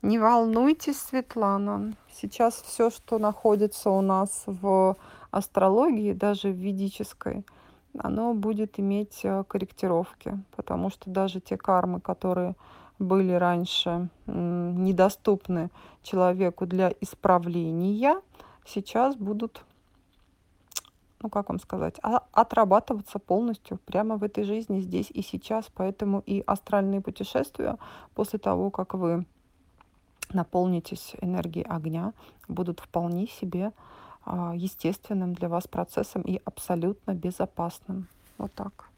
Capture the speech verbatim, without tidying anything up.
Не волнуйтесь, Светлана. Сейчас все, что находится у нас в астрологии, даже в ведической, оно будет иметь э, корректировки, потому что даже те кармы, которые были раньше м, недоступны человеку для исправления, сейчас будут, ну как вам сказать, а- отрабатываться полностью прямо в этой жизни, здесь и сейчас. Поэтому и астральные путешествия после того, как вы наполнитесь энергией огня, будут вполне себе а, естественным для вас процессом и абсолютно безопасным. Вот так.